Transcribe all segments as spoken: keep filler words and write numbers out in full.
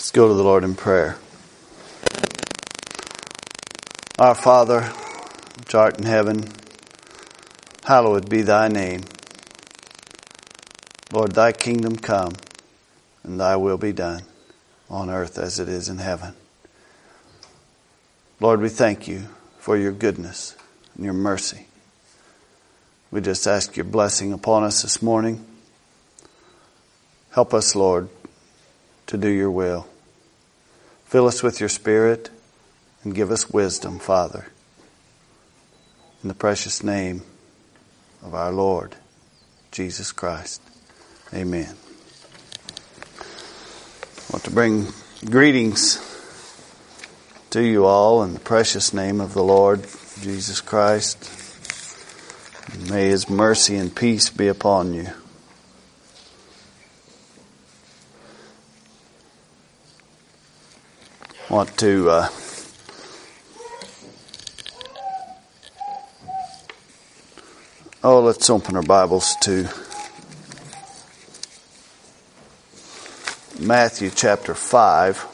Let's go to the Lord in prayer. Our Father, which art in heaven, hallowed be thy name. Lord, thy kingdom come, and thy will be done on earth as it is in heaven. Lord, we thank you for your goodness and your mercy. We just ask your blessing upon us this morning. Help us, Lord, to do your will. Fill us with your Spirit and give us wisdom, Father. In the precious name of our Lord, Jesus Christ. Amen. I want to bring greetings to you all in the precious name of the Lord, Jesus Christ. May His mercy and peace be upon you. I want to uh, oh, let's open our Bibles to Matthew chapter five.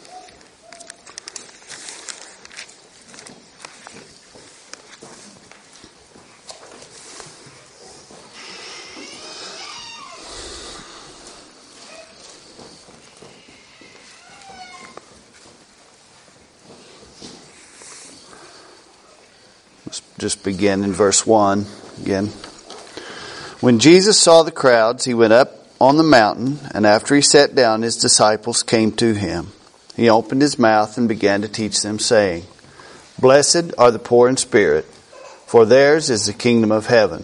Let's just begin in verse one again. When Jesus saw the crowds, he went up on the mountain, and after he sat down, his disciples came to him. He opened his mouth and began to teach them, saying, Blessed are the poor in spirit, for theirs is the kingdom of heaven.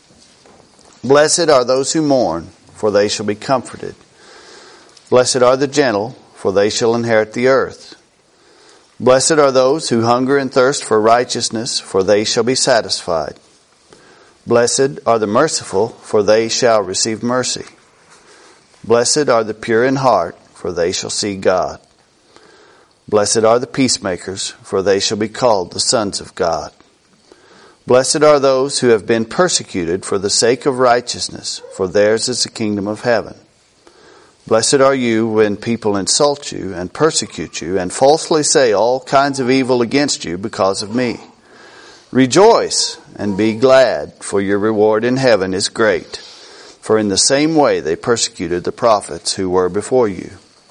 Blessed are those who mourn, for they shall be comforted. Blessed are the gentle, for they shall inherit the earth. Blessed are those who hunger and thirst for righteousness, for they shall be satisfied. Blessed are the merciful, for they shall receive mercy. Blessed are the pure in heart, for they shall see God. Blessed are the peacemakers, for they shall be called the sons of God. Blessed are those who have been persecuted for the sake of righteousness, for theirs is the kingdom of heaven. Blessed are you when people insult you and persecute you and falsely say all kinds of evil against you because of me. Rejoice and be glad, for your reward in heaven is great. For in the same way they persecuted the prophets who were before you.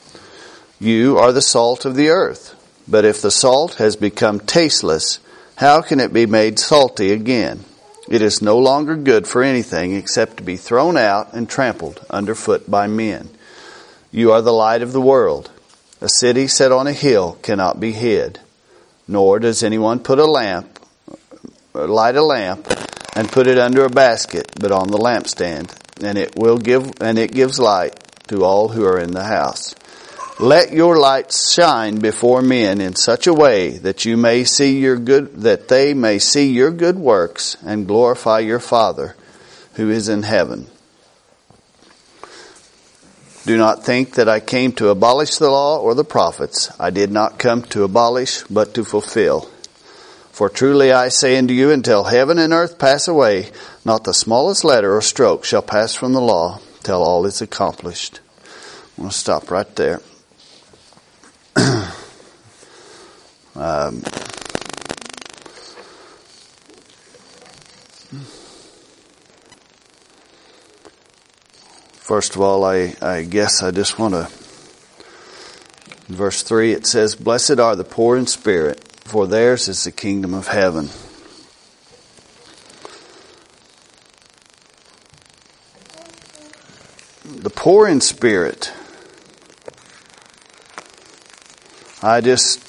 You are the salt of the earth. But if the salt has become tasteless, how can it be made salty again? It is no longer good for anything except to be thrown out and trampled underfoot by men. You are the light of the world. A city set on a hill cannot be hid. Nor does anyone put a lamp, light a lamp, and put it under a basket, but on the lampstand, and it will give, and it gives light to all who are in the house. Let your light shine before men in such a way that you may see your good, that they may see your good works and glorify your Father who is in heaven. Do not think that I came to abolish the law or the prophets. I did not come to abolish, but to fulfill. For truly I say unto you, until heaven and earth pass away, not the smallest letter or stroke shall pass from the law till all is accomplished. I'm going to stop right there. um, First of all, I, I guess I just want to, in verse three it says, Blessed are the poor in spirit, for theirs is the kingdom of heaven. The poor in spirit. I just,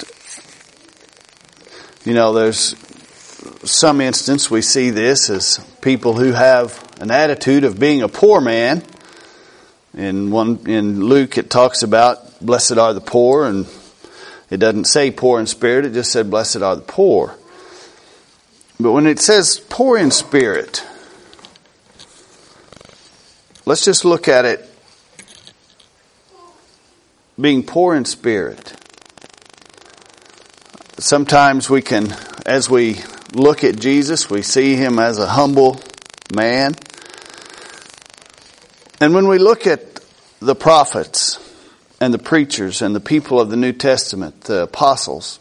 you know, there's some instance we see this as people who have an attitude of being a poor man. In one, in Luke, it talks about blessed are the poor, and it doesn't say poor in spirit. It just said blessed are the poor. But when it says poor in spirit, let's just look at it being poor in spirit. Sometimes we can, as we look at Jesus, we see him as a humble man. And when we look at the prophets, and the preachers and the people of the New Testament, the apostles.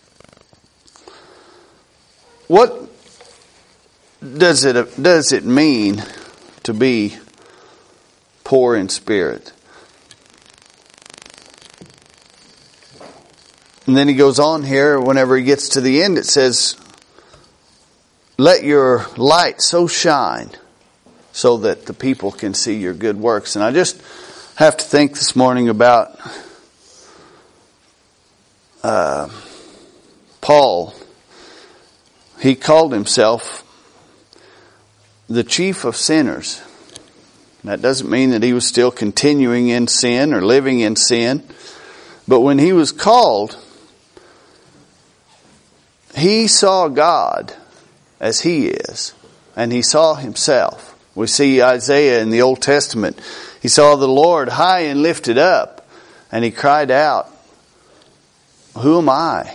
What does it does it mean to be poor in spirit? And then he goes on here, whenever he gets to the end, it says, let your light so shine so that the people can see your good works. And I just have to think this morning about uh, Paul. He called himself the chief of sinners. That doesn't mean that he was still continuing in sin or living in sin. But when he was called, he saw God as he is, and he saw himself. We see Isaiah in the Old Testament. He saw the Lord high and lifted up, and he cried out, who am I?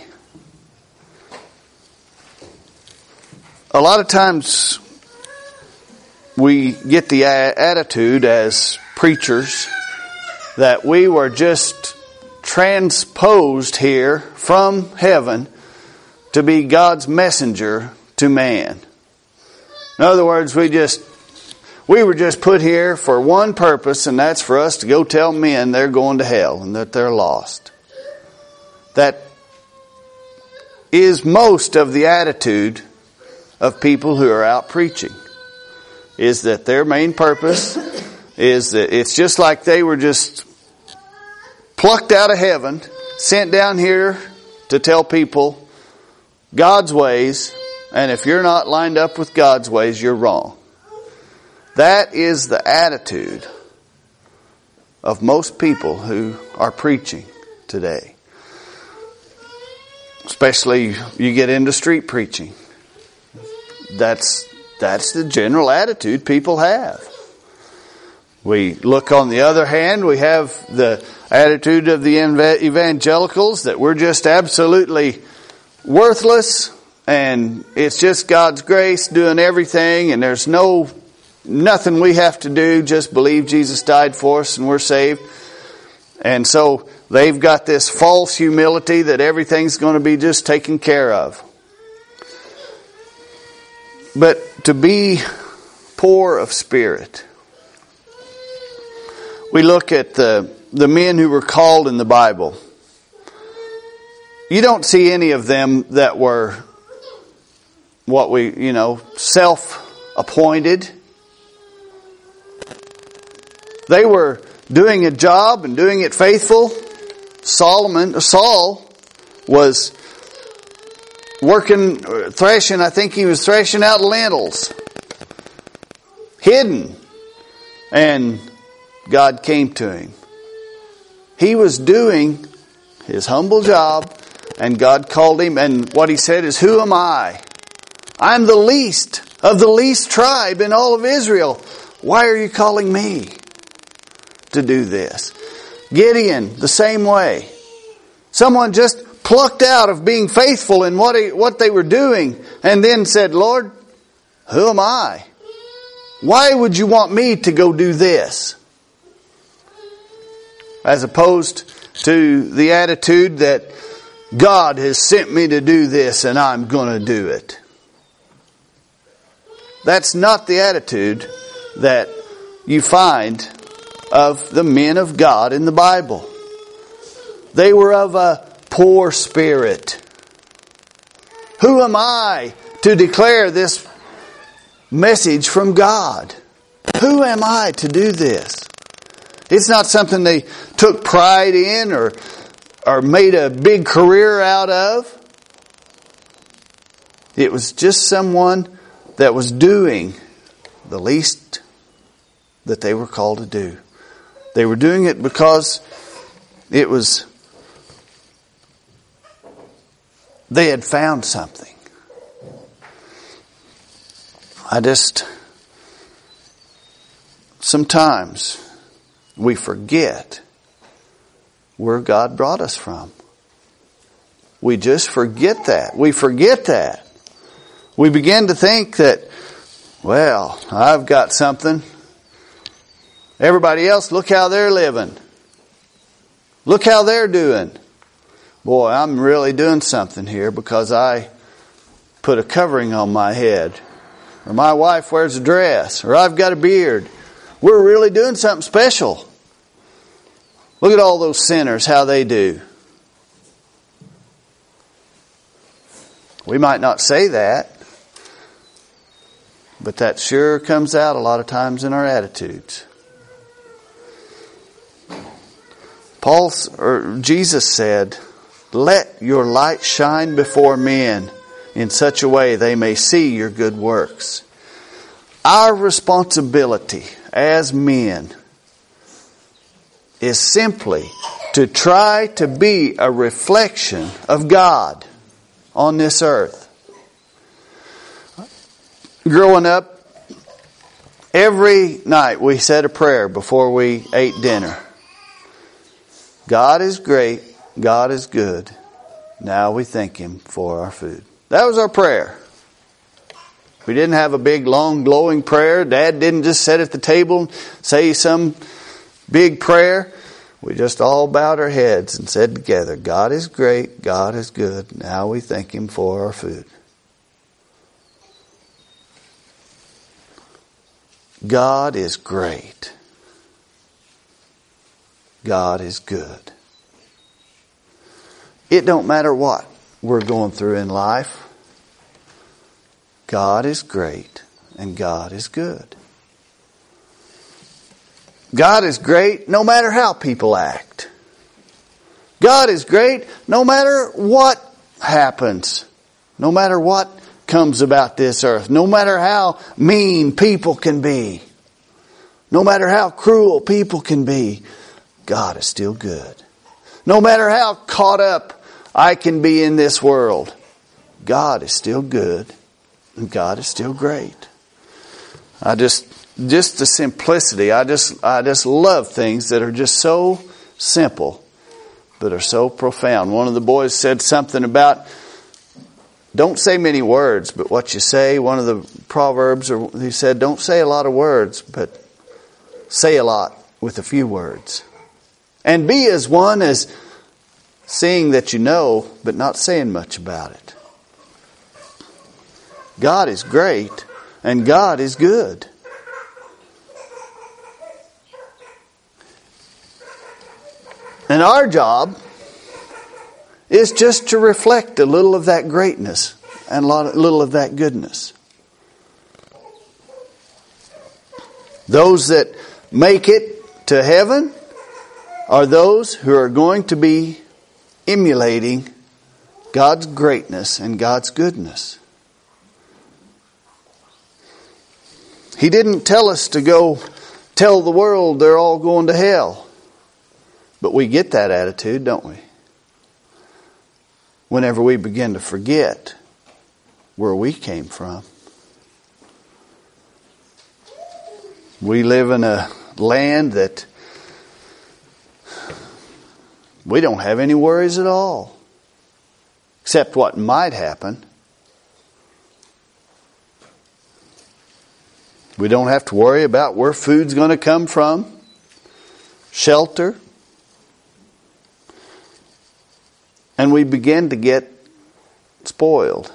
A lot of times we get the attitude as preachers that we were just transposed here from heaven to be God's messenger to man. In other words, we just we were just put here for one purpose, and that's for us to go tell men they're going to hell and that they're lost. That is most of the attitude of people who are out preaching. Is that their main purpose is that it's just like they were just plucked out of heaven, sent down here to tell people God's ways, and if you're not lined up with God's ways, you're wrong. That is the attitude of most people who are preaching today. Especially you get into street preaching. That's that's the general attitude people have. We look on the other hand, we have the attitude of the evangelicals that we're just absolutely worthless, and it's just God's grace doing everything, and there's no nothing we have to do, just believe Jesus died for us and we're saved. And so they've got this false humility that everything's going to be just taken care of. But to be poor of spirit, we look at the the men who were called in the Bible. You don't see any of them that were what we, you know, self-appointed. They were doing a job and doing it faithful. Solomon, Saul was working, threshing, I think he was threshing out lentils. Hidden. And God came to him. He was doing his humble job, and God called him, and what he said is, who am I? I'm the least of the least tribe in all of Israel. Why are you calling me to do this? Gideon, the same way. Someone just plucked out of being faithful in what he, what they were doing, and then said, Lord, who am I? Why would you want me to go do this? As opposed to the attitude that God has sent me to do this and I'm going to do it. That's not the attitude that you find of the men of God in the Bible. They were of a poor spirit. Who am I to declare this message from God? Who am I to do this? It's not something they took pride in or, or made a big career out of. It was just someone that was doing the least that they were called to do. They were doing it because it was, they had found something. I just, sometimes we forget where God brought us from. We just forget that. We forget that. We begin to think that, well, I've got something. Everybody else, look how they're living. Look how they're doing. Boy, I'm really doing something here because I put a covering on my head. Or my wife wears a dress. Or I've got a beard. We're really doing something special. Look at all those sinners, how they do. We might not say that, but that sure comes out a lot of times in our attitudes. Paul or Jesus said, "Let your light shine before men in such a way they may see your good works." Our responsibility as men is simply to try to be a reflection of God on this earth. Growing up, every night we said a prayer before we ate dinner. God is great, God is good. Now we thank Him for our food. That was our prayer. We didn't have a big, long, glowing prayer. Dad didn't just sit at the table and say some big prayer. We just all bowed our heads and said together, God is great, God is good. Now we thank Him for our food. God is great. God is good. It don't matter what we're going through in life. God is great and God is good. God is great no matter how people act. God is great no matter what happens. No matter what comes about this earth. No matter how mean people can be. No matter how cruel people can be. God is still good. No matter how caught up I can be in this world. God is still good. And God is still great. I just, just the simplicity. I just, I just love things that are just so simple, but are so profound. One of the boys said something about, don't say many words, but what you say. One of the proverbs, or he said, don't say a lot of words, but say a lot with a few words. And be as one as seeing that you know, but not saying much about it. God is great and God is good. And our job is just to reflect a little of that greatness and a lot, a little of that goodness. Those that make it to heaven are those who are going to be emulating God's greatness and God's goodness. He didn't tell us to go tell the world they're all going to hell. But we get that attitude, don't we? Whenever we begin to forget where we came from. We live in a land that we don't have any worries at all. Except what might happen. We don't have to worry about where food's going to come from, shelter. And we begin to get spoiled.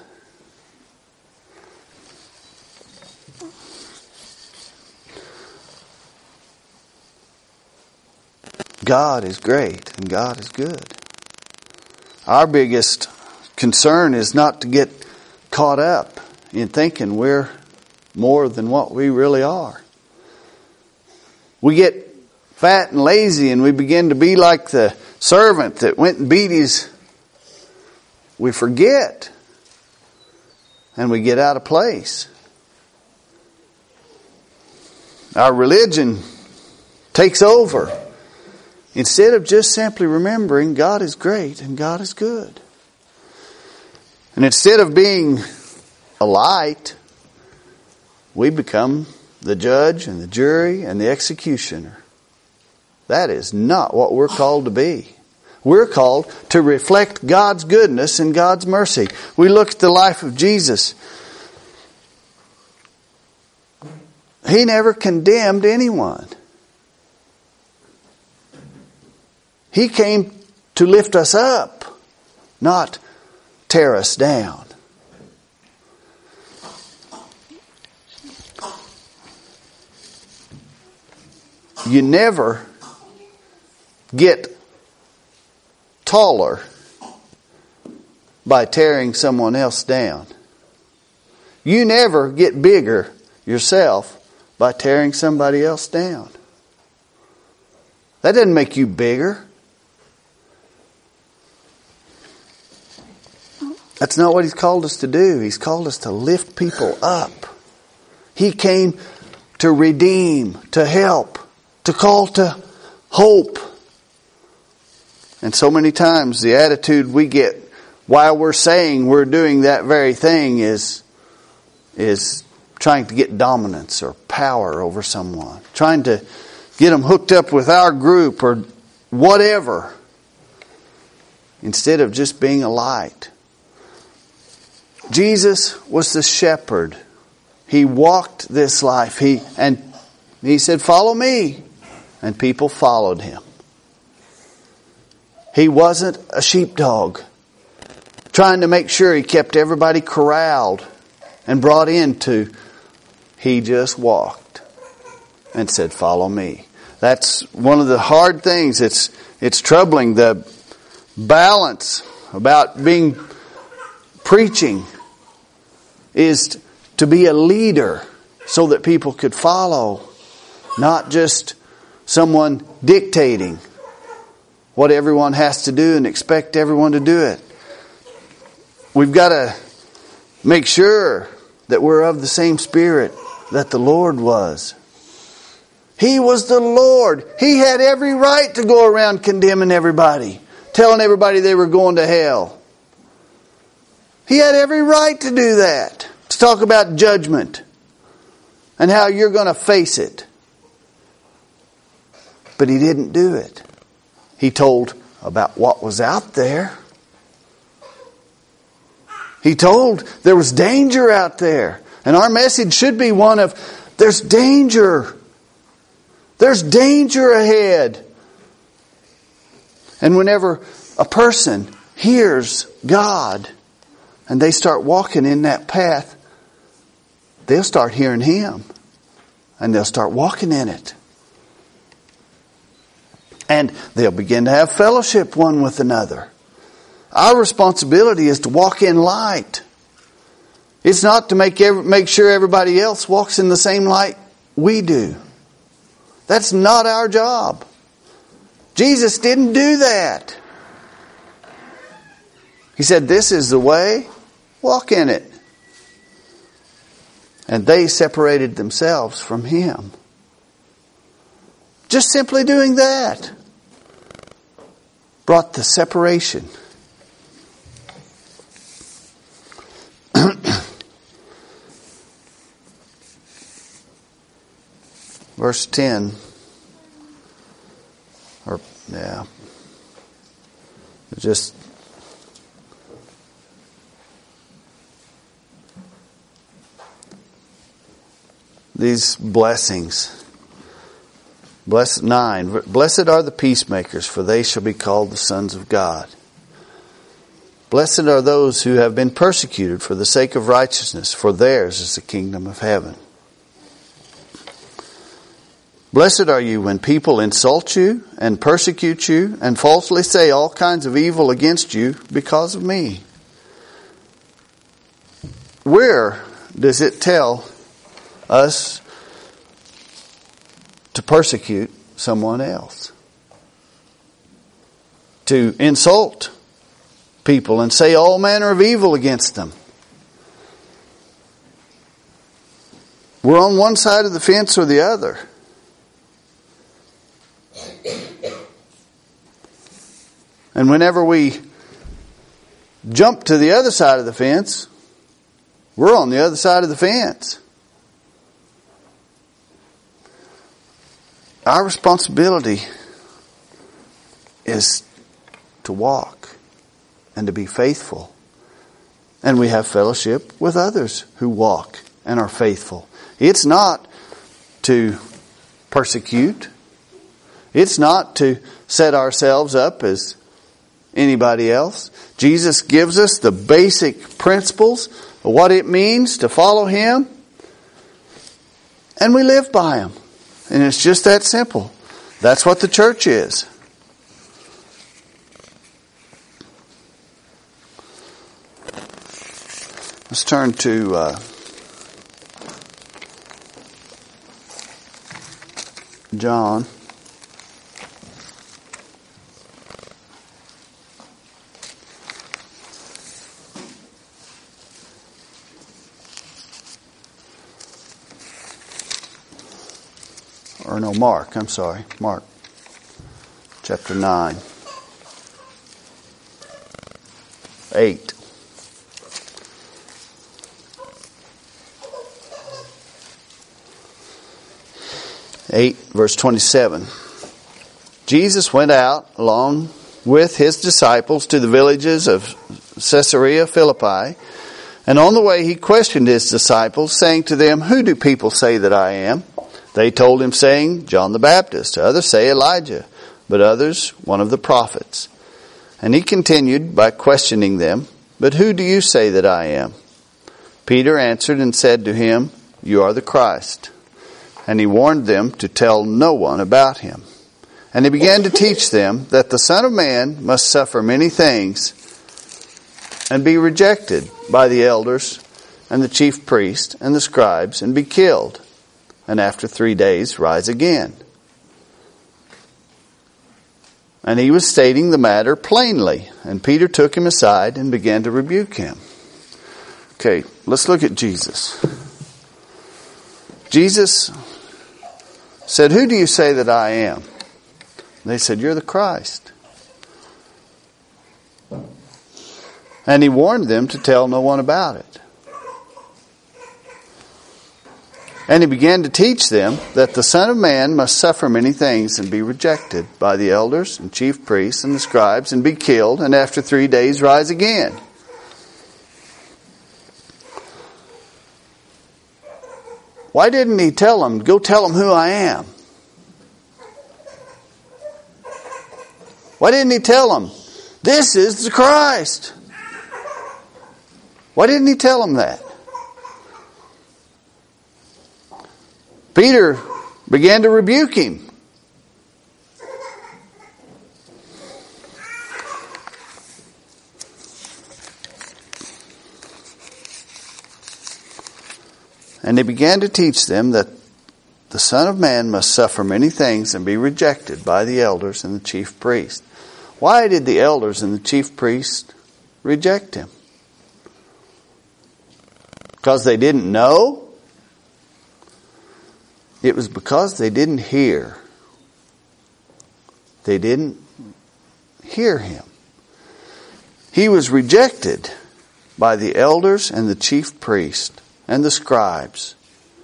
God is great and God is good. Our biggest concern is not to get caught up in thinking we're more than what we really are. We get fat and lazy and we begin to be like the servant that went and beat his. We forget and we get out of place. Our religion takes over instead of just simply remembering God is great and God is good. And instead of being a light, we become the judge and the jury and the executioner. That is not what we're called to be. We're called to reflect God's goodness and God's mercy. We look at the life of Jesus. He never condemned anyone. He came to lift us up, not tear us down. You never get taller by tearing someone else down. You never get bigger yourself by tearing somebody else down. That doesn't make you bigger. That's not what He's called us to do. He's called us to lift people up. He came to redeem, to help, to call to hope. And so many times the attitude we get while we're saying we're doing that very thing is, is trying to get dominance or power over someone. Trying to get them hooked up with our group or whatever. Instead of just being a light. Jesus was the shepherd. He walked this life. He and He said, "Follow me." And people followed Him. He wasn't a sheepdog trying to make sure he kept everybody corralled and brought into. He just walked and said, "Follow me." That's one of the hard things. It's, it's troubling, the balance about being preaching is to be a leader so that people could follow, not just someone dictating what everyone has to do and expect everyone to do it. We've got to make sure that we're of the same spirit that the Lord was. He was the Lord. He had every right to go around condemning everybody, telling everybody they were going to hell. He had every right to do that. To talk about judgment and how you're going to face it. But He didn't do it. He told about what was out there. He told there was danger out there. And our message should be one of, there's danger. There's danger ahead. And whenever a person hears God and they start walking in that path, they'll start hearing Him. And they'll start walking in it. And they'll begin to have fellowship one with another. Our responsibility is to walk in light. It's not to make every, make sure everybody else walks in the same light we do. That's not our job. Jesus didn't do that. He said, "This is the way, walk in it." And they separated themselves from Him. Just simply doing that brought the separation. Verse ten. Or, yeah. Just. These blessings. Blessed, nine. Blessed are the peacemakers, for they shall be called the sons of God. Blessed are those who have been persecuted for the sake of righteousness, for theirs is the kingdom of heaven. Blessed are you when people insult you and persecute you and falsely say all kinds of evil against you because of me. Where does it tell us to persecute someone else? To insult people and say all manner of evil against them. We're on one side of the fence or the other. And whenever we jump to the other side of the fence, we're on the other side of the fence. Our responsibility is to walk and to be faithful. And we have fellowship with others who walk and are faithful. It's not to persecute. It's not to set ourselves up as anybody else. Jesus gives us the basic principles of what it means to follow Him, and we live by them. And it's just that simple. That's what the church is. Let's turn to uh, John. Or no, Mark, I'm sorry. Mark, chapter nine. eight. eight, verse twenty-seven. Jesus went out along with His disciples to the villages of Caesarea Philippi, and on the way He questioned His disciples, saying to them, "Who do people say that I am?" They told Him, saying, "John the Baptist. Others say Elijah, but others one of the prophets." And He continued by questioning them, "But who do you say that I am?" Peter answered and said to Him, "You are the Christ." And He warned them to tell no one about Him. And He began to teach them that the Son of Man must suffer many things and be rejected by the elders and the chief priests and the scribes and be killed, and after three days rise again. And He was stating the matter plainly, and Peter took him aside and began to rebuke him. Okay, let's look at Jesus. Jesus said, "Who do you say that I am?" They said, "You're the Christ." And He warned them to tell no one about it. And He began to teach them that the Son of Man must suffer many things and be rejected by the elders and chief priests and the scribes and be killed, and after three days rise again. Why didn't He tell them, "Go tell them who I am"? Why didn't He tell them, "This is the Christ"? Why didn't He tell them that? Peter began to rebuke Him. And He began to teach them that the Son of Man must suffer many things and be rejected by the elders and the chief priests. Why did the elders and the chief priests reject Him? Because they didn't know? It was because they didn't hear. They didn't hear Him. He was rejected by the elders and the chief priests and the scribes.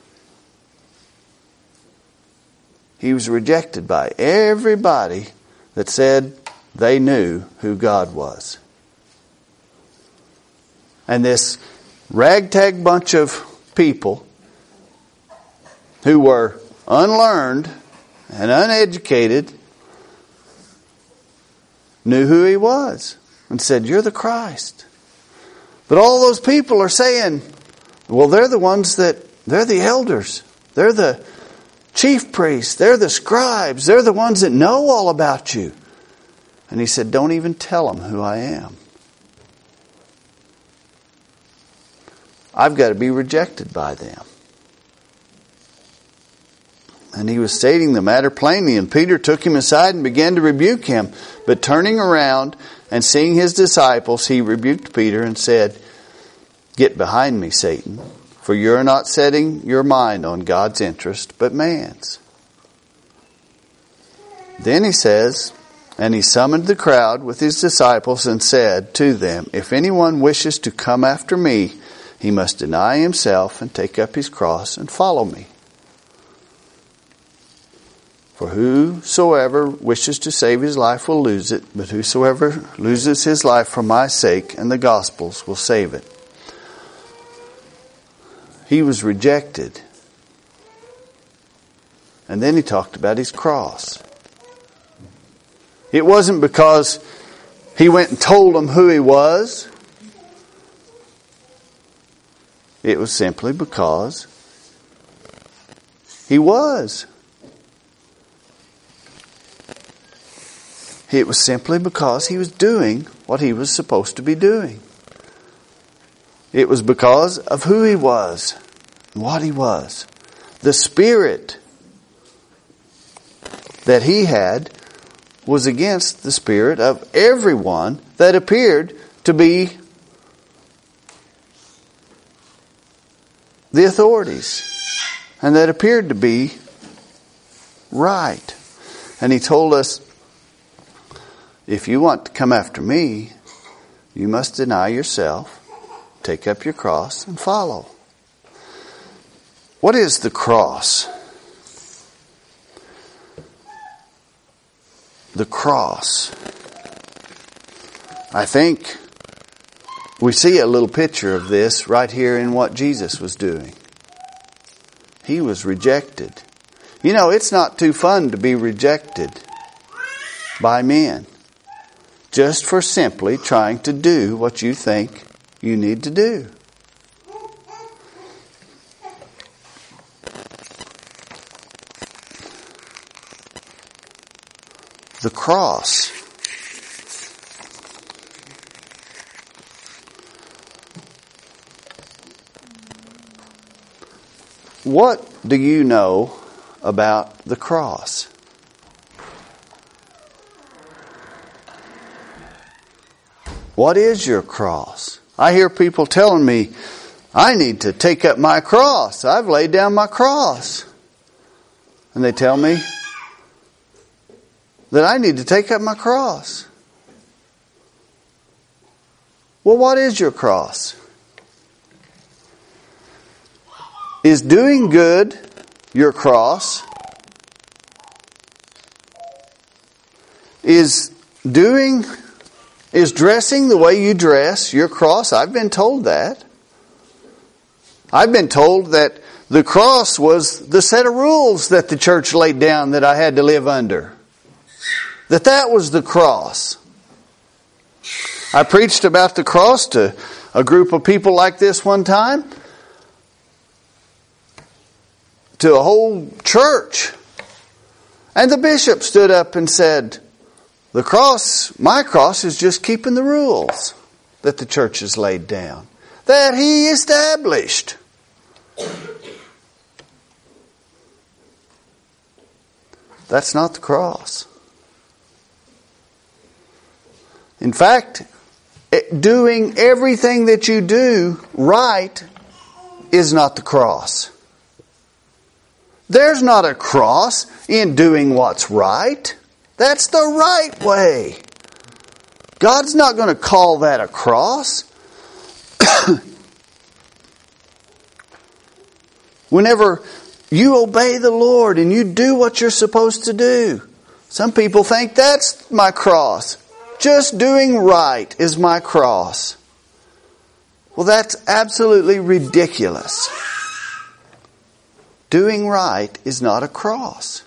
He was rejected by everybody that said they knew who God was. And this ragtag bunch of people who were unlearned and uneducated knew who He was and said, "You're the Christ." But all those people are saying, well, they're the ones that, they're the elders. They're the chief priests. They're the scribes. They're the ones that know all about you. And He said, "Don't even tell them who I am. I've got to be rejected by them." And He was stating the matter plainly, and Peter took him aside and began to rebuke him. But turning around and seeing His disciples, He rebuked Peter and said, "Get behind me, Satan, for you're not setting your mind on God's interest, but man's." Then He says, and He summoned the crowd with His disciples and said to them, "If anyone wishes to come after me, he must deny himself and take up his cross and follow me. For whosoever wishes to save his life will lose it, but whosoever loses his life for my sake and the gospel's will save it." He was rejected. And then He talked about His cross. It wasn't because He went and told them who He was. It was simply because He was. It was simply because He was doing what He was supposed to be doing. It was because of who He was and what He was. The Spirit that He had was against the spirit of everyone that appeared to be the authorities and that appeared to be right. And He told us, if you want to come after me, you must deny yourself, take up your cross, and follow. What is the cross? The cross. I think we see a little picture of this right here in what Jesus was doing. He was rejected. You know, it's not too fun to be rejected by men just for simply trying to do what you think you need to do. The cross. What do you know about the cross? What is your cross? I hear people telling me, I need to take up my cross. I've laid down my cross. And they tell me that I need to take up my cross. Well, what is your cross? Is doing good your cross? Is doing, is dressing the way you dress your cross? I've been told that. I've been told that the cross was the set of rules that the church laid down that I had to live under. That that was the cross. I preached about the cross to a group of people like this one time. To a whole church. And the bishop stood up and said, the cross, my cross is just keeping the rules that the church has laid down. That he established. That's not the cross. In fact, doing everything that you do right is not the cross. There's not a cross in doing what's right. That's the right way. God's not going to call that a cross. Whenever you obey the Lord and you do what you're supposed to do, some people think that's my cross. Just doing right is my cross. Well, that's absolutely ridiculous. Doing right is not a cross.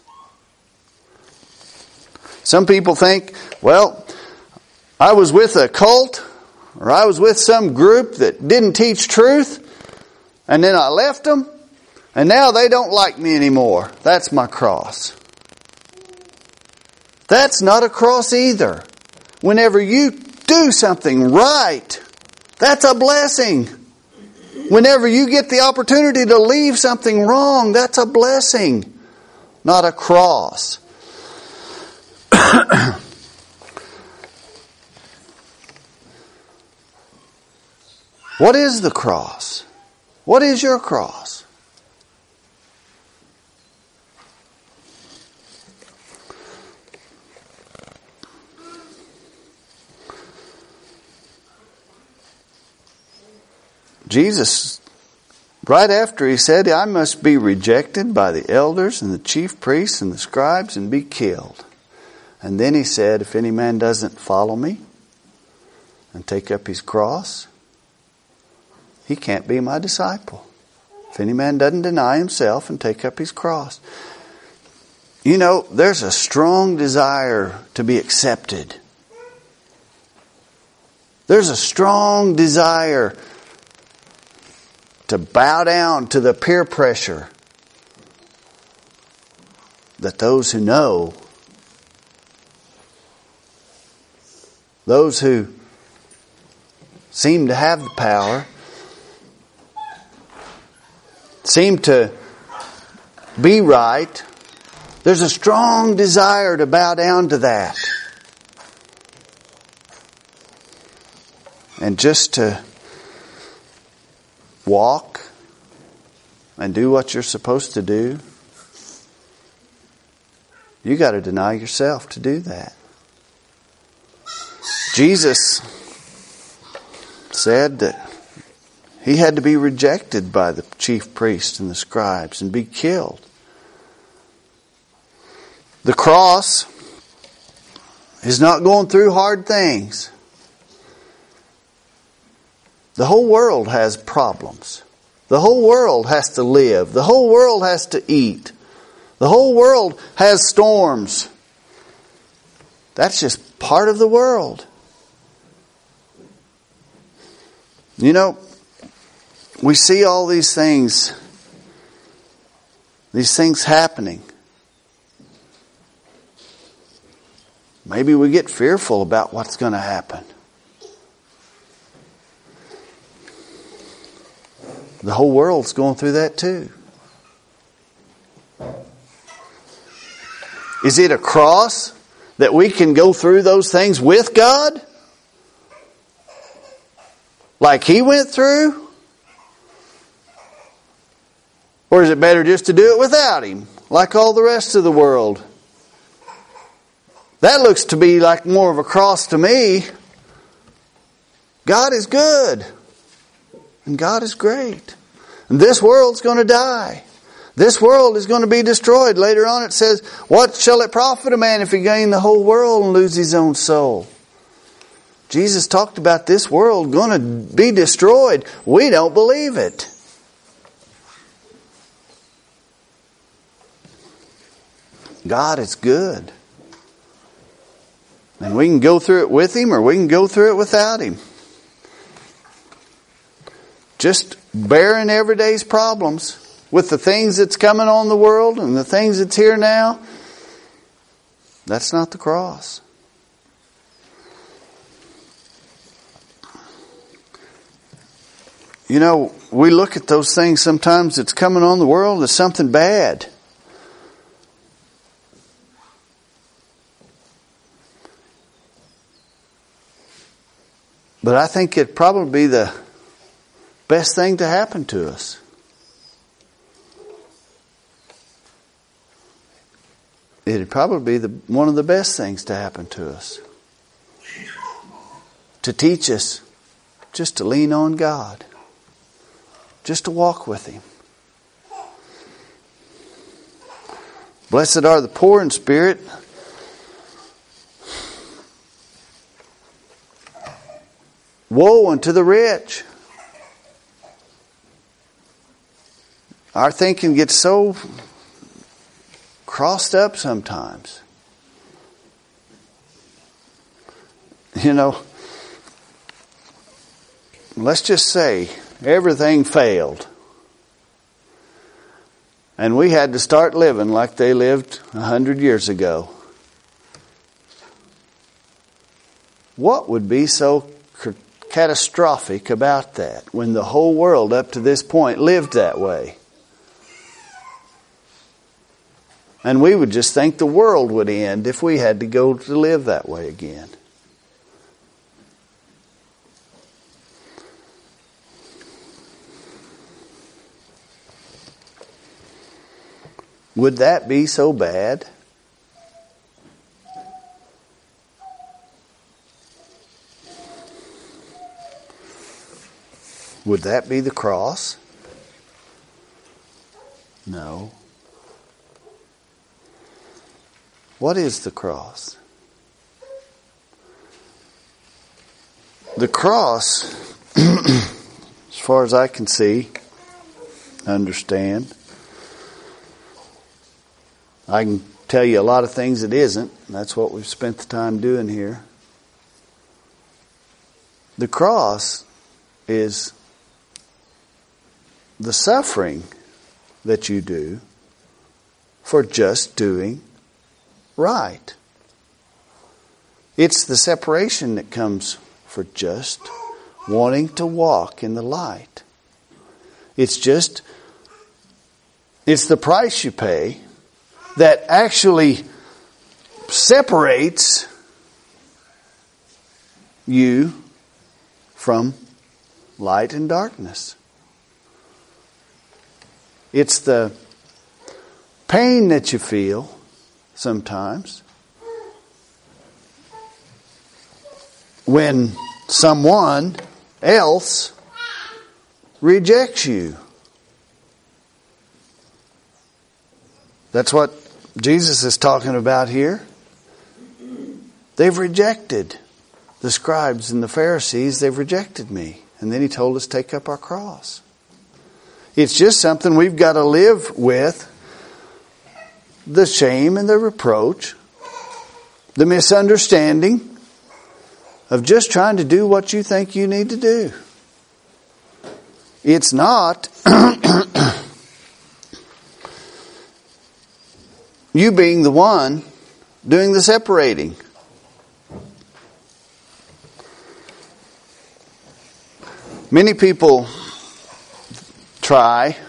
Some people think, well, I was with a cult or I was with some group that didn't teach truth and then I left them and now they don't like me anymore. That's my cross. That's not a cross either. Whenever you do something right, that's a blessing. Whenever you get the opportunity to leave something wrong, that's a blessing, not a cross. What is the cross? What is your cross? Jesus, right after he said, I must be rejected by the elders and the chief priests and the scribes and be killed. And then he said, if any man doesn't follow me and take up his cross, he can't be my disciple. If any man doesn't deny himself and take up his cross. You know, there's a strong desire to be accepted. There's a strong desire to bow down to the peer pressure that those who know, those who seem to have the power, seem to be right, there's a strong desire to bow down to that. And just to walk and do what you're supposed to do, you got to deny yourself to do that. Jesus said that he had to be rejected by the chief priests and the scribes and be killed. The cross is not going through hard things. The whole world has problems. The whole world has to live. The whole world has to eat. The whole world has storms. That's just part of the world. You know, we see all these things, these things happening. Maybe we get fearful about what's going to happen. The whole world's going through that too. Is it a cross that we can go through those things with God? Like He went through? Or is it better just to do it without Him, like all the rest of the world? That looks to be like more of a cross to me. God is good. And God is great. And this world's going to die. This world is going to be destroyed. Later on it says, what shall it profit a man if he gain the whole world and lose his own soul? Jesus talked about this world going to be destroyed. We don't believe it. God is good. And we can go through it with Him or we can go through it without Him. Just bearing every day's problems with the things that's coming on the world and the things that's here now. That's not the cross. You know, we look at those things sometimes that's coming on the world as something bad. But I think it'd probably be the best thing to happen to us. It'd probably be the, one of the best things to happen to us. To teach us just to lean on God. Just to walk with Him. Blessed are the poor in spirit. Woe unto the rich. Our thinking gets so crossed up sometimes. You know, let's just say everything failed. And we had to start living like they lived a hundred years ago. What would be so catastrophic about that when the whole world up to this point lived that way? And we would just think the world would end if we had to go to live that way again. Would that be so bad? Would that be the cross? No. What is the cross? The cross, as far as I can see, understand, I can tell you a lot of things it isn't. And that's what we've spent the time doing here. The cross is the suffering that you do for just doing right. It's the separation that comes for just wanting to walk in the light. It's just, it's the price you pay that actually separates you from light and darkness. It's the pain that you feel sometimes when someone else rejects you. That's what Jesus is talking about here. They've rejected the scribes and the Pharisees. They've rejected me. And then he told us, take up our cross. It's just something we've got to live with. The shame and the reproach, the misunderstanding of just trying to do what you think you need to do. It's not you being the one doing the separating. Many people try,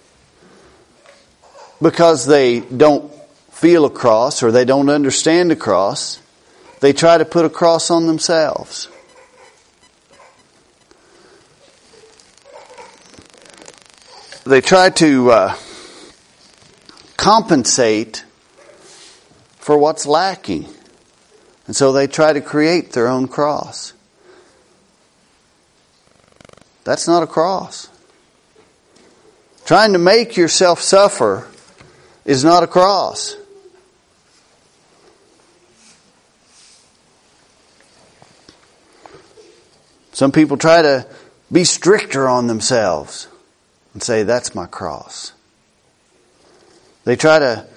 because they don't feel a cross or they don't understand a cross, they try to put a cross on themselves. They try to uh, compensate for what's lacking. And so they try to create their own cross. That's not a cross. Trying to make yourself suffer is not a cross. Some people try to be stricter on themselves and say, that's my cross. They try to,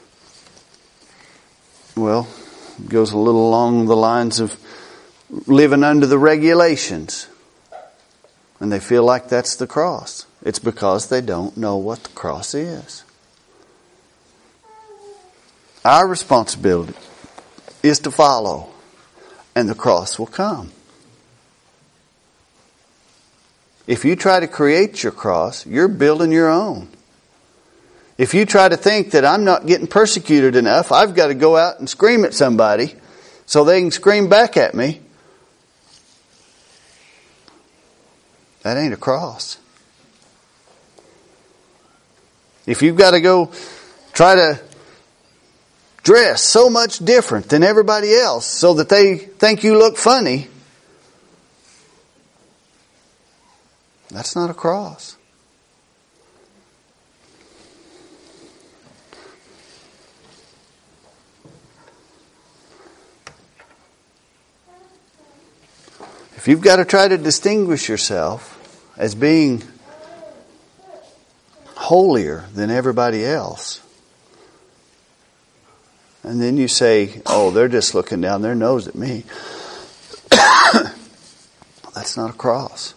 well, it goes a little along the lines of living under the regulations. And they feel like that's the cross. It's because they don't know what the cross is. Our responsibility is to follow, and the cross will come. If you try to create your cross, you're building your own. If you try to think that I'm not getting persecuted enough, I've got to go out and scream at somebody so they can scream back at me, that ain't a cross. If you've got to go try to dress so much different than everybody else so that they think you look funny, that's not a cross. If you've got to try to distinguish yourself as being holier than everybody else, and then you say, oh, they're just looking down their nose at me, that's not a cross.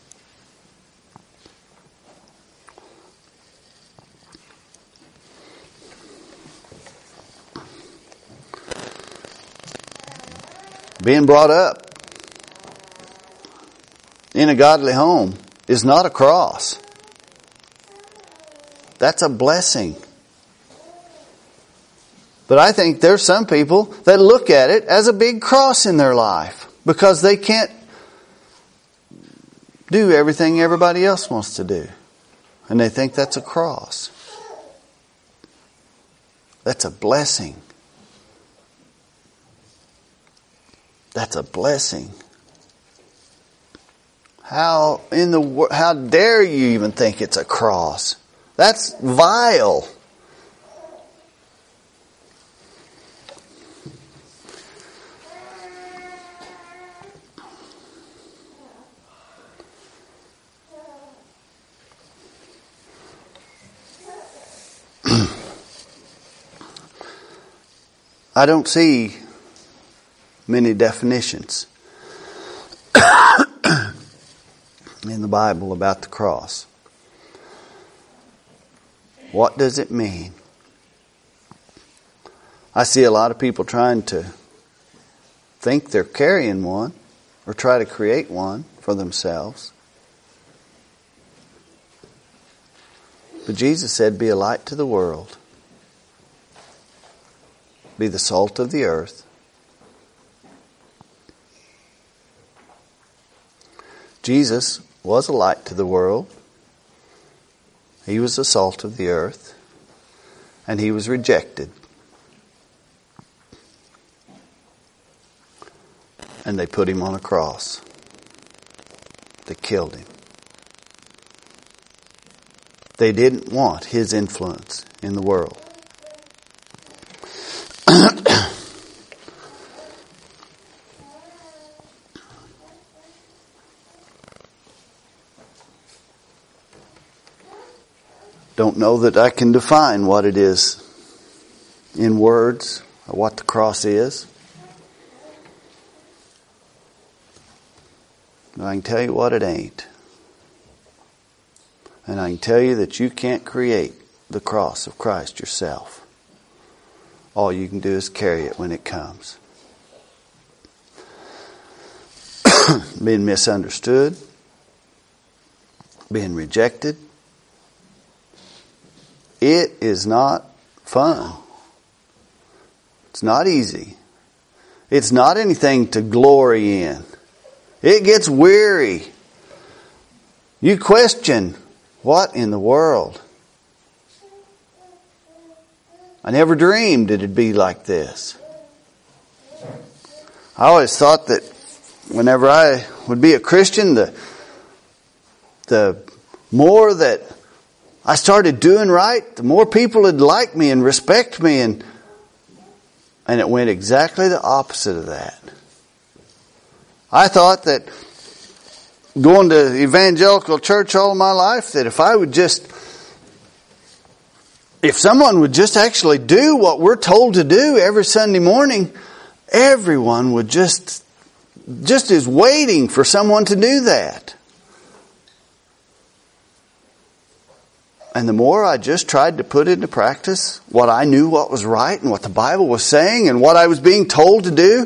Being brought up in a godly home is not a cross. That's a blessing. But I think there's some people that look at it as a big cross in their life because they can't do everything everybody else wants to do. And they think that's a cross. That's a blessing. That's a blessing. How in the wor- how dare you even think it's a cross? That's vile. I don't see many definitions in the Bible about the cross. What does it mean? I see a lot of people trying to think they're carrying one or try to create one for themselves. But Jesus said, be a light to the world. Be the salt of the earth. Jesus was a light to the world. He was the salt of the earth. And he was rejected. And they put him on a cross. They killed him. They didn't want his influence in the world. Don't know that I can define what it is in words or what the cross is. But I can tell you what it ain't. And I can tell you that you can't create the cross of Christ yourself. All you can do is carry it when it comes. Being misunderstood. Being rejected. It is not fun. It's not easy. It's not anything to glory in. It gets weary. You question, what in the world? I never dreamed it'd be like this. I always thought that whenever I would be a Christian, the, the more that I started doing right, the more people would like me and respect me, and and it went exactly the opposite of that. I thought that going to evangelical church all my life, that if I would just, if someone would just actually do what we're told to do every Sunday morning, everyone would just, just is waiting for someone to do that. And the more I just tried to put into practice what I knew what was right and what the Bible was saying and what I was being told to do,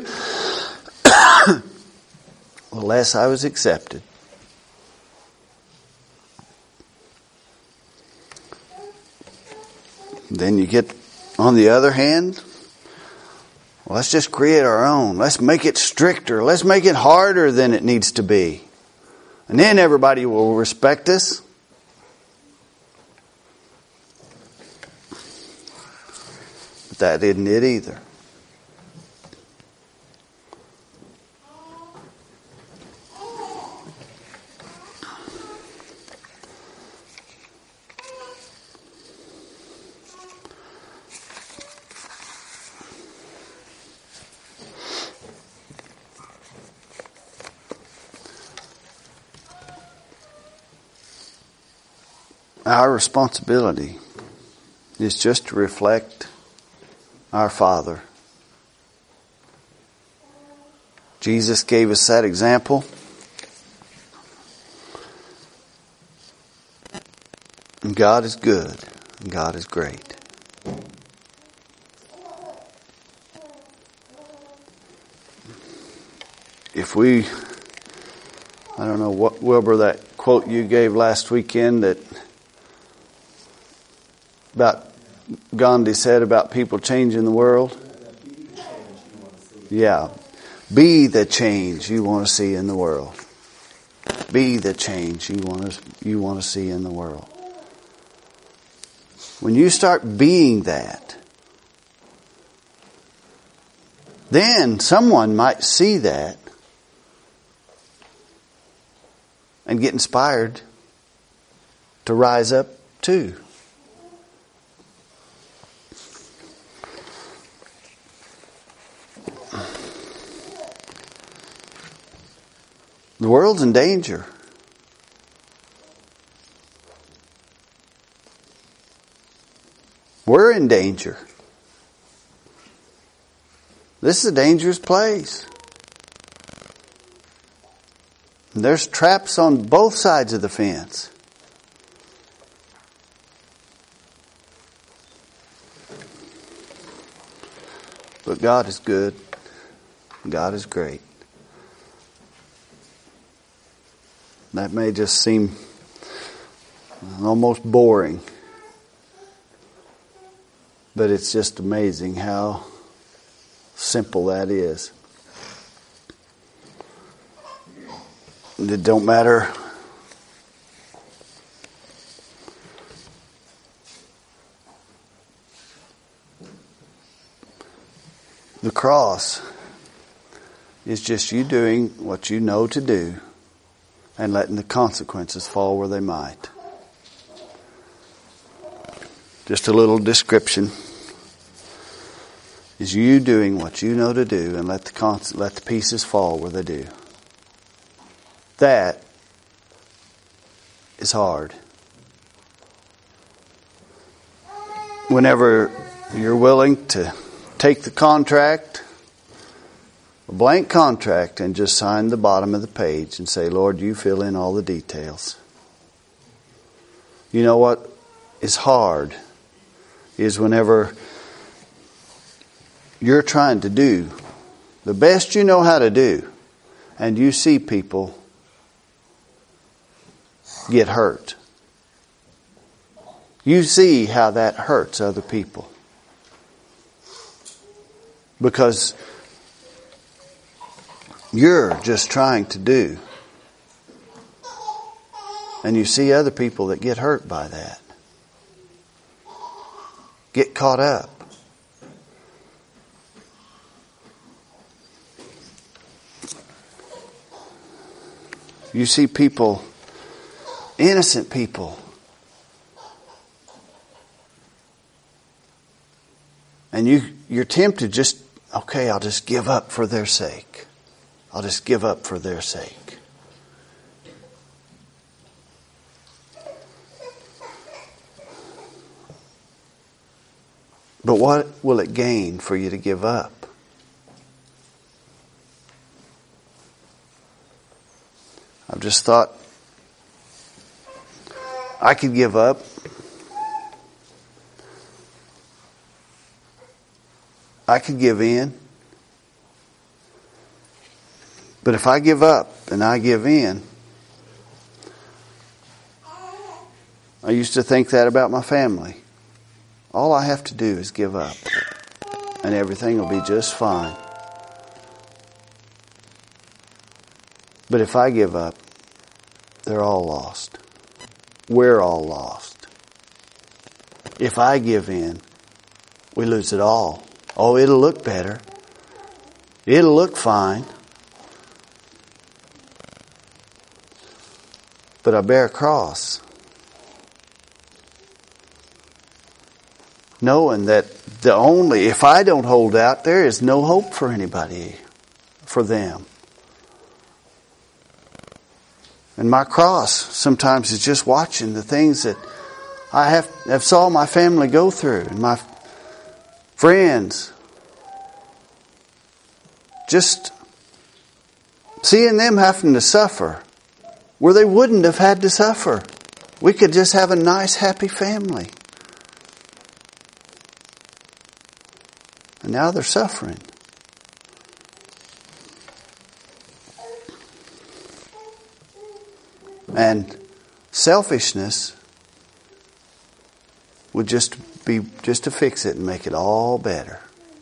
the less I was accepted. Then you get, on the other hand, well, let's just create our own. Let's make it stricter. Let's make it harder than it needs to be. And then everybody will respect us. But that isn't it either. Our responsibility is just to reflect our Father. Jesus gave us that example. And God is good. And God is great. If we, I don't know what, Wilbur, that quote you gave last weekend that about Gandhi said about people changing the world. Yeah. Be the change you want to see in the world. Be the change you want to, you want to see in the world. When you start being that, then someone might see that and get inspired to rise up too. The world's in danger. We're in danger. This is a dangerous place. And there's traps on both sides of the fence. But God is good. God is great. That may just seem almost boring. But it's just amazing how simple that is. It don't matter the cross is just you doing what you know to do and letting the consequences fall where they might. Just a little description is you doing what you know to do and let the cons- let the pieces fall where they do. That is hard. Whenever you're willing to take the contract, a blank contract, and just sign the bottom of the page and say, Lord, you fill in all the details. You know what is hard is whenever you're trying to do the best you know how to do and you see people get hurt. You see how that hurts other people. Because you're just trying to do. And you see other people that get hurt by that. Get caught up. You see people, innocent people, and you, you're tempted just, okay, I'll just give up for their sake. I'll just give up for their sake. But what will it gain for you to give up? I've just thought, I could give up. I could give in. But if I give up and I give in, I used to think that about my family. All I have to do is give up and everything will be just fine. But if I give up, they're all lost. We're all lost. If I give in, we lose it all. Oh, it'll look better. It'll look fine. But I bear a cross, knowing that the only, if I don't hold out, there is no hope for anybody, for them. And my cross sometimes is just watching the things that I have, have saw my family go through and my friends. Just seeing them having to suffer where they wouldn't have had to suffer. We could just have a nice, happy family. And now they're suffering. And selfishness would just be just to fix it and make it all better.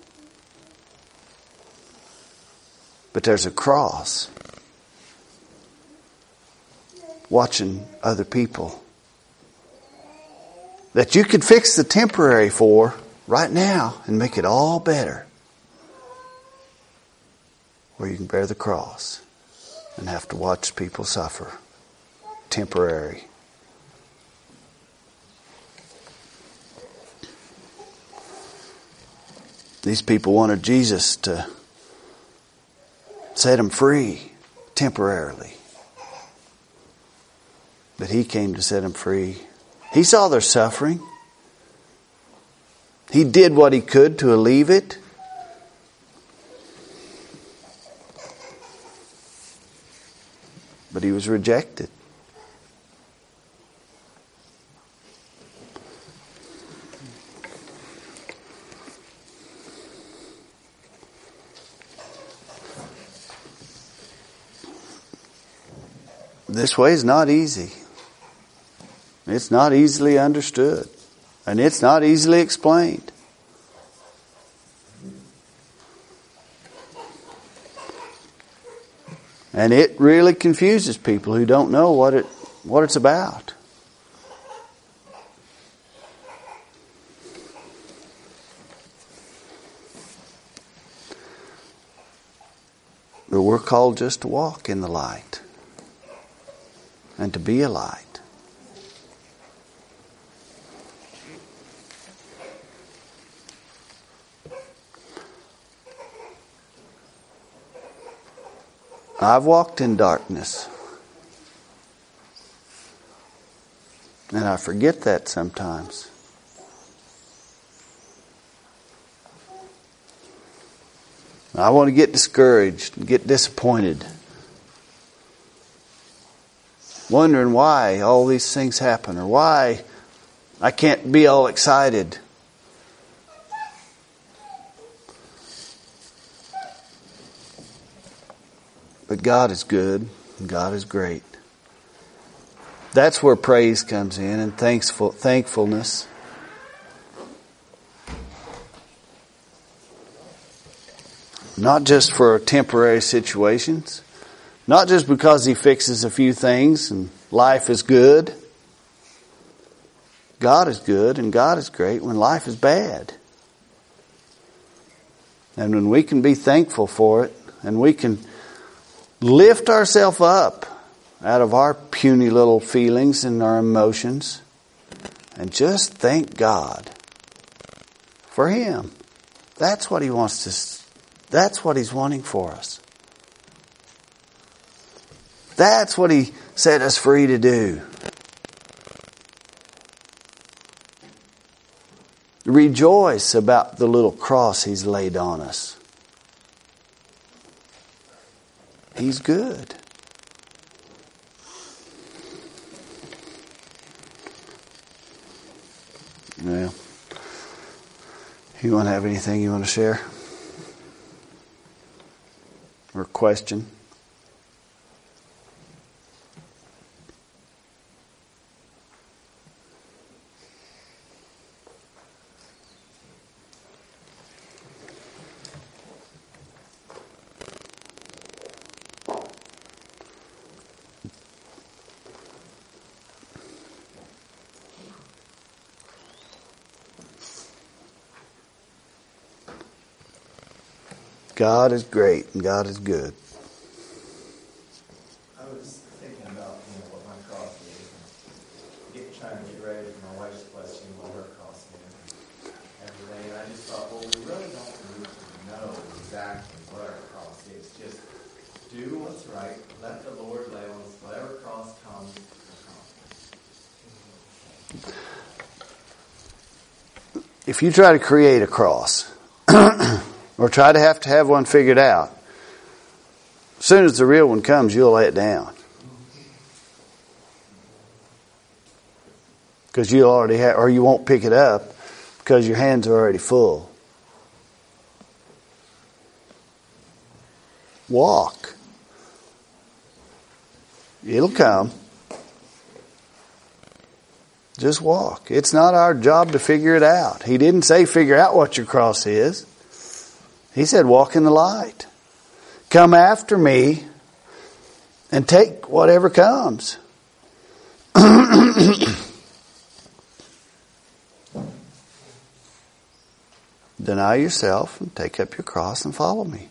But there's a cross. Watching other people that you could fix the temporary for right now and make it all better. Or you can bear the cross and have to watch people suffer. Temporary. These people wanted Jesus to set them free temporarily. But He came to set them free. He saw their suffering. He did what He could to alleviate it. but he was rejected. This way is not easy. It's not easily understood. And it's not easily explained. And it really confuses people who don't know what it what it's about. But we're called just to walk in the light. And to be a light. I've walked in darkness. And I forget that sometimes. I want to get discouraged and get disappointed. Wondering why all these things happen or why I can't be all excited. But God is good and God is great. That's where praise comes in and thankful, thankfulness. Not just for temporary situations. Not just because He fixes a few things and life is good. God is good and God is great when life is bad. And when we can be thankful for it and we can lift ourselves up out of our puny little feelings and our emotions and just thank God for Him. That's what He wants to, that's what He's wanting for us. That's what He set us free to do. Rejoice about the little cross He's laid on us. He's good. Well, you want to have anything you want to share? Or question? God is great and God is good. I was thinking about, you know, what my cross is, and get, trying to get ready for my wife's question what her cross is every day. And I just thought, well, we really don't need to know exactly what our cross is. Just do what's right. Let the Lord lay on us. Whatever cross comes, will come. If you try to create a cross, or try to have to have one figured out, as soon as the real one comes, you'll lay it down. Because you already have, or you won't pick it up because your hands are already full. Walk. It'll come. Just walk. It's not our job to figure it out. He didn't say figure out what your cross is. He said walk in the light. Come after me and take whatever comes. Deny yourself and take up your cross and follow me.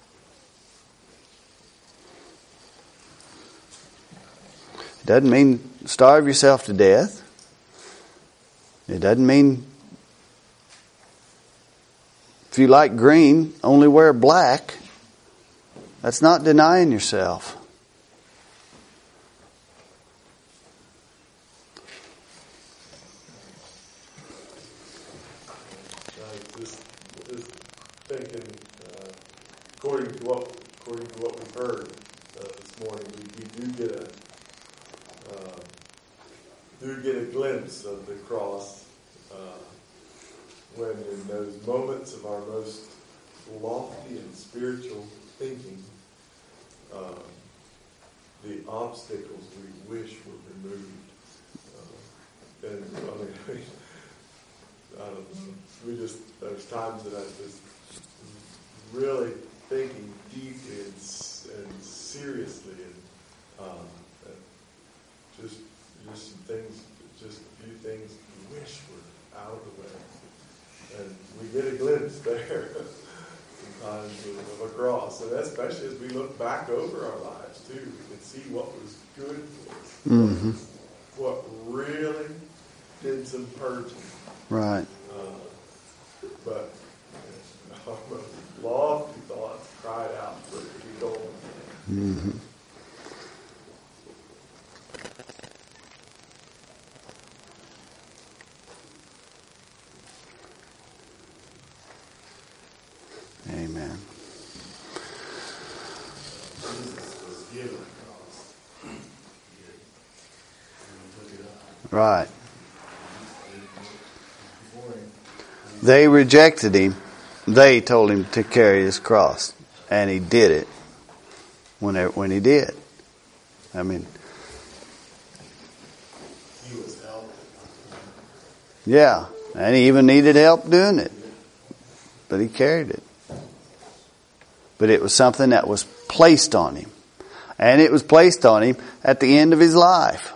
It doesn't mean starve yourself to death. It doesn't mean if you like green, only wear black. That's not denying yourself. I just, just thinking, uh, according to what according to what we've heard uh, this morning, we, we do get a uh, do get a glimpse of the cross uh, when in those moments of our most lofty and spiritual thinking, uh, the obstacles we wish were removed. Uh, and I mean, I don't know, we just, there's times that I just really thinking deeply and, and seriously, and um, and just just some things, just a few things we wish were out of the way, and we get a glimpse there sometimes of, of a cross, and especially as we look back over our lives too, we can see what was good for us, Mm-hmm. what really did some purging. Right. Uh, but our most lofty thoughts cried out for it to be gone. Mm-hmm. Amen. Jesus was given a cross. He took it up. Right. They rejected him. They told him to carry his cross. And he did it whenever, when he did. I mean, He was helped. yeah. And he even needed help doing it. But he carried it. But it was something that was placed on him. And it was placed on him at the end of his life.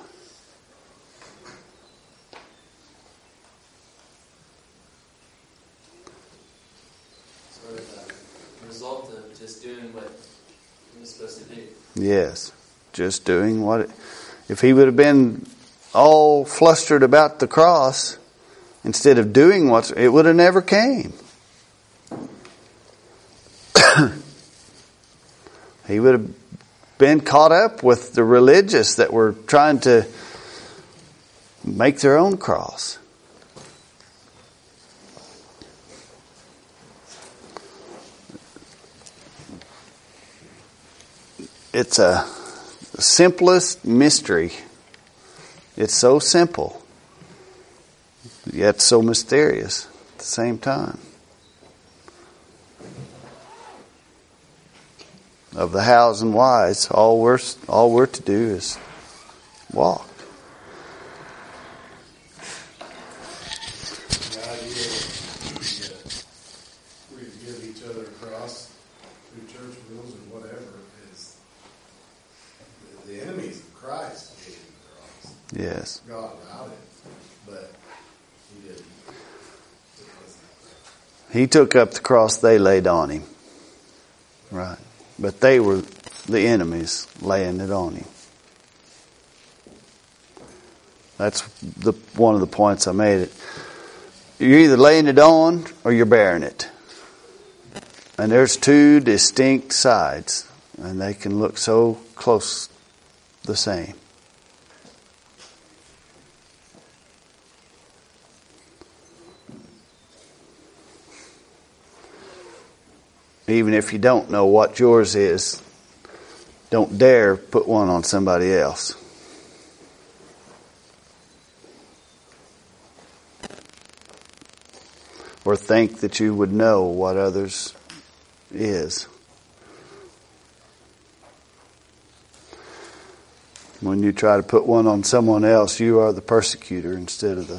Sort of a result of just doing what he was supposed to do. Yes. Just doing what it, if he would have been all flustered about the cross instead of doing what, it would have never came. He would have been caught up with the religious that were trying to make their own cross. It's a the simplest mystery. It's so simple, yet so mysterious at the same time. Of the hows and whys, all we're all we're to do is walk. The idea that we give each other a cross through church rules and whatever is the, the enemies of Christ gave him the cross. Yes. God allowed it, but he didn't. It wasn't. He took up the cross they laid on him. Right. But they were the enemies laying it on him. That's the one of the points I made. It. You're either laying it on or you're bearing it. And there's two distinct sides. And they can look so close the same. Even if you don't know what yours is, don't dare put one on somebody else. Or think that you would know what others is. When you try to put one on someone else, you are the persecutor instead of the...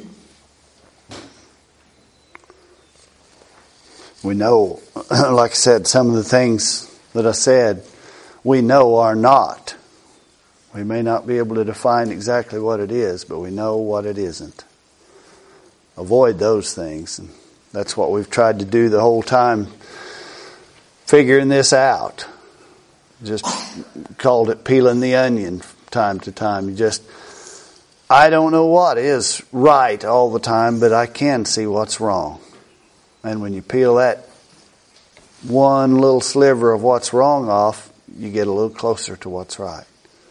We know, like I said, some of the things that I said, we know are not. We may not be able to define exactly what it is, but we know what it isn't. Avoid those things. And that's what we've tried to do the whole time, figuring this out. Just called it peeling the onion from time to time. You just, I don't know what is right all the time, but I can see what's wrong. And when you peel that one little sliver of what's wrong off, you get a little closer to what's right.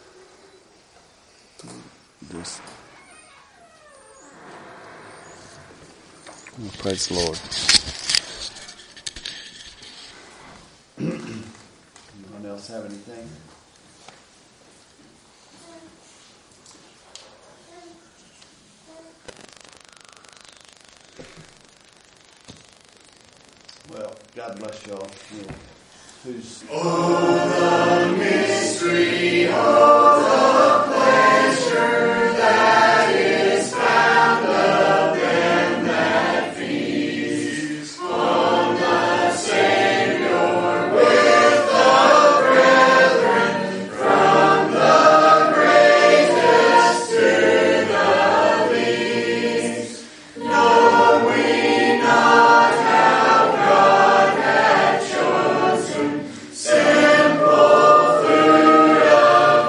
Just, well, praise the Lord. Anyone else have anything? God bless y'all. Who's oh, the mystery of the pleasure that is found of them that feast on the Savior with the brethren, from the greatest to the least. Know we not how God hath chosen simple food of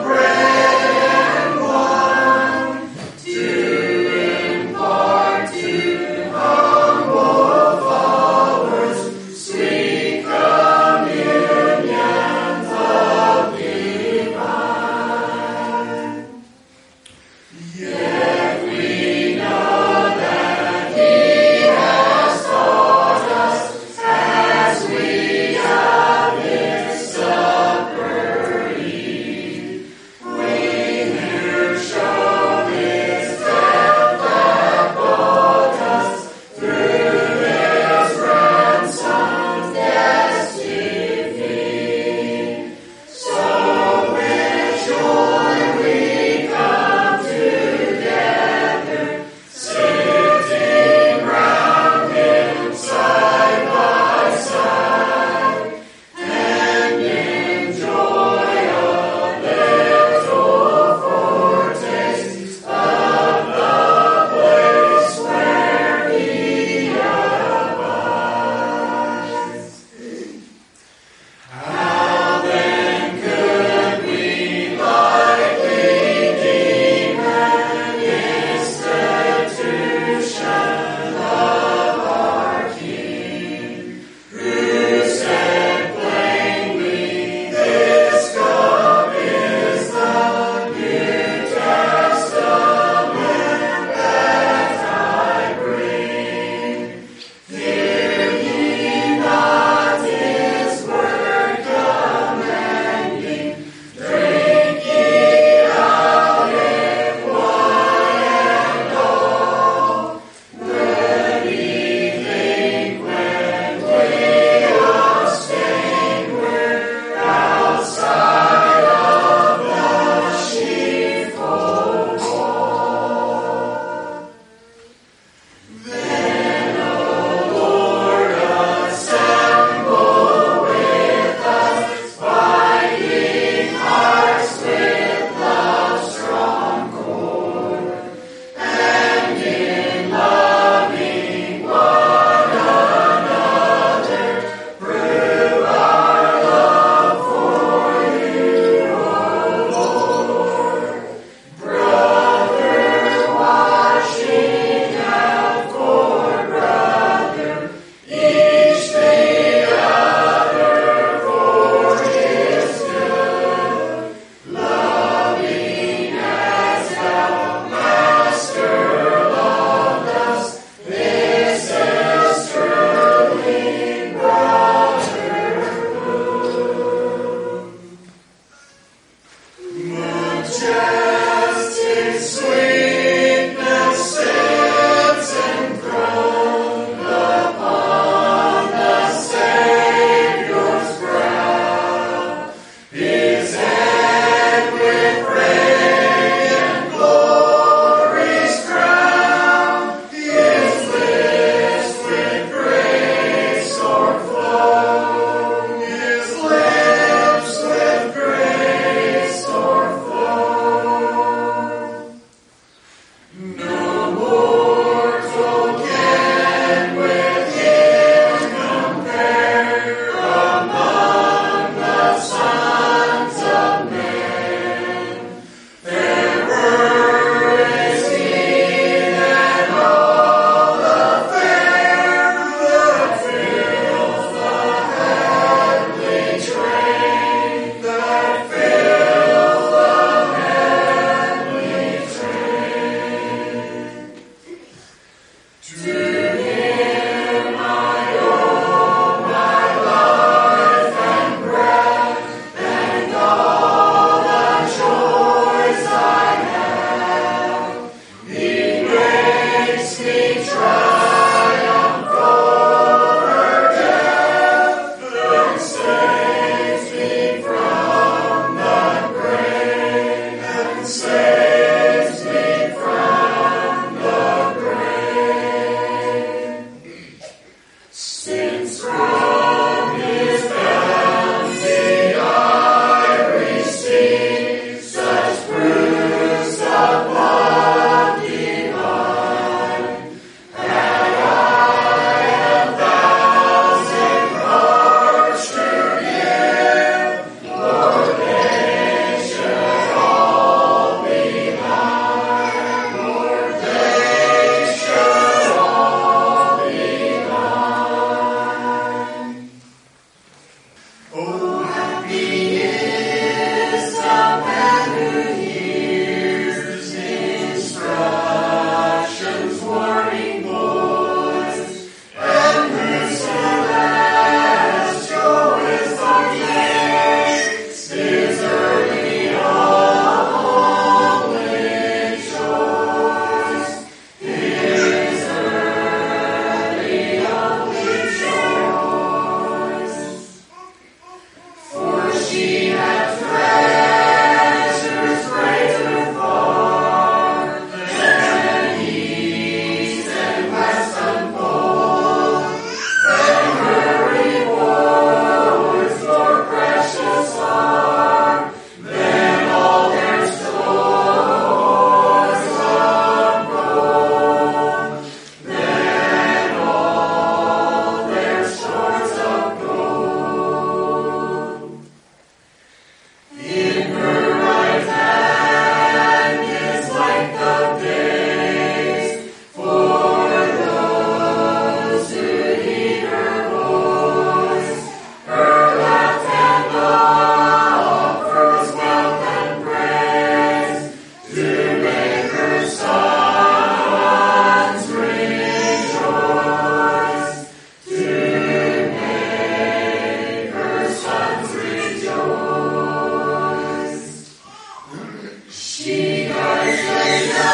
She guards the